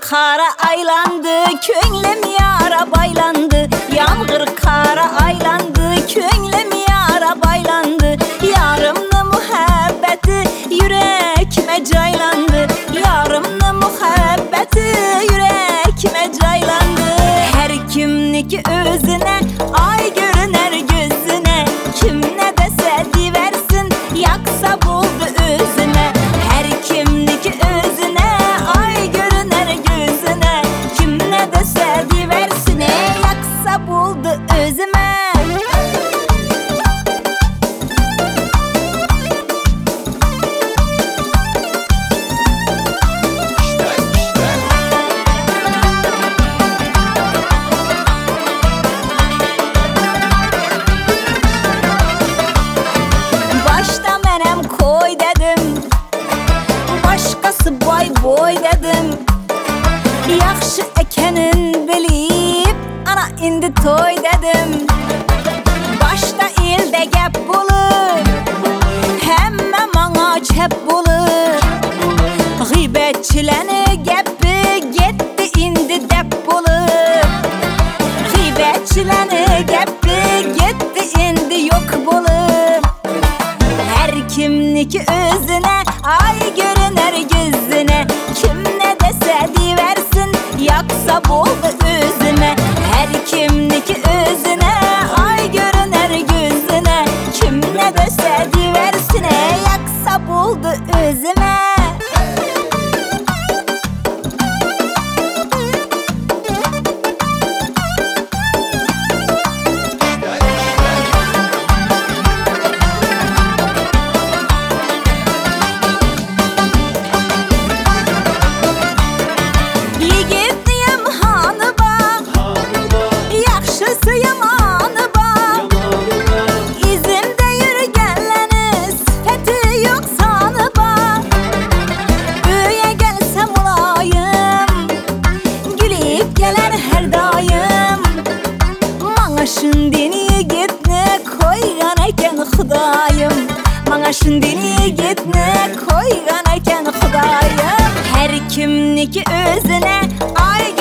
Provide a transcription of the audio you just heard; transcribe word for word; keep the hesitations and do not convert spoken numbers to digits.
kara aylandı, könglim yara baylandı. Yağmur kara aylandı, könglim yara baylandı. Yarımlı muhabbeti yürekime caylandı. Yarımlı muhabbeti yürekime caylandı. Her kimniki özüne ay görüner gözüne. Kim ne dese diversin, yaksa buldu özüne. Her kimniki özüne ay görüner gözüne. Kim ne dese diversin, yaksa buldu özüme. Başta menem koy dedim, başkası boy boy dedim. Yaxşı ekenin bilip, ana indi toy dedim. Başta ilde gep bulur, hemme mana çep bulur. Gıybetçilerini gepi gitti indi dep bulur. Gıybetçilerini gepi gitti indi yok bulur. Her kimniki özüne ay görüner gözüne. Kim ne dese diversin, yaksa buldu özüne. Her kimniki özüne ay görüner gözüne. Kim ne dese diversin, yaksa buldu özüme. Şundini gitne koygan eken Xudayım. Mana şundini gitne koygan eken Xudayım. Her kimniki özüne ay